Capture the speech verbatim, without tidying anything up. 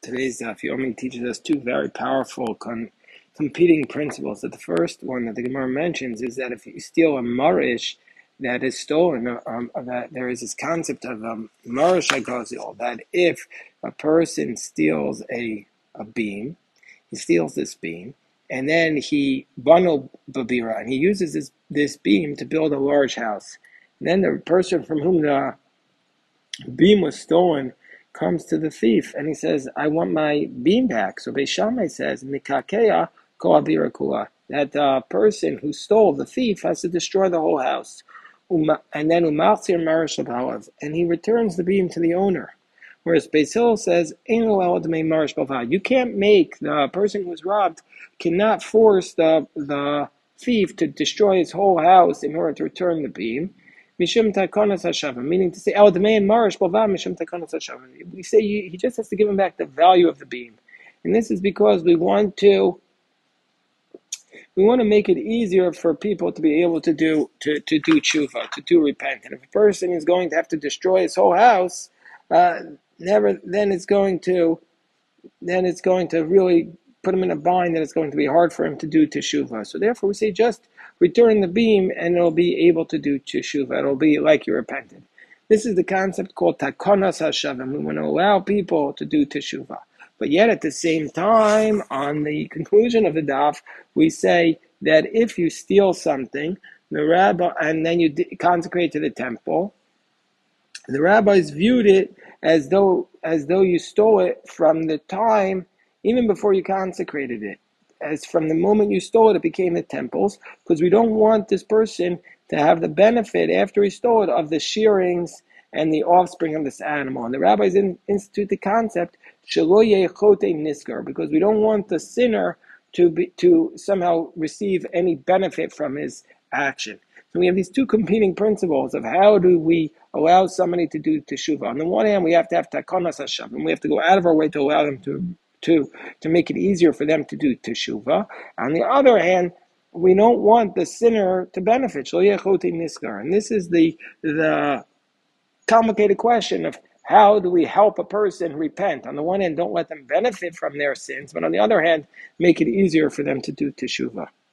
Today's uh, Yomi teaches us two very powerful con- competing principles. That the first one that the Gemara mentions is that if you steal a marish that is stolen, um, that there is this concept of um, marish agazil, that if a person steals a a beam, he steals this beam, and then he bundle babira, and he uses this this beam to build a large house. And then the person from whom the beam was stolen comes to the thief and he says, I want my beam back. So Beis Shammai says, Mikakeya ko avira kula, that uh, person who stole, the thief, has to destroy the whole house. And then Umachzir marish b'halav, and he returns the beam to the owner. Whereas Beis Hillel says, Ein lo admei marish b'halav, you can't make, the person who was robbed cannot force the, the thief to destroy his whole house in order to return the beam. Mishum takonas hashavim, meaning to say, El Dmei Marish Bava Mishum takonas hashavim. We say he, he just has to give him back the value of the beam, and this is because we want to we want to make it easier for people to be able to do to, to do tshuva, to do repent. And if a person is going to have to destroy his whole house, uh, never then it's going to then it's going to really put him in a bind that it's going to be hard for him to do teshuvah. So therefore, we say just return the beam, and it'll be able to do teshuvah. It'll be like you repented. This is the concept called takonas hashavim. We want to allow people to do teshuvah, but yet at the same time, on the conclusion of the daf, we say that if you steal something, the rabbi, and then you consecrate to the temple, the rabbis viewed it as though as though you stole it from the time, even before you consecrated it. As from the moment you stole it, it became the temple's, because we don't want this person to have the benefit after he stole it of the shearings and the offspring of this animal. And the rabbis in, institute the concept shelo yechote niskar, because we don't want the sinner to be to somehow receive any benefit from his action. So we have these two competing principles of how do we allow somebody to do teshuvah. On the one hand, we have to have takonas hashavim, we have to go out of our way to allow them to to to make it easier for them to do teshuvah. On the other hand, we don't want the sinner to benefit. And this is the the complicated question of how do we help a person repent? On the one hand, don't let them benefit from their sins, but on the other hand, make it easier for them to do teshuvah.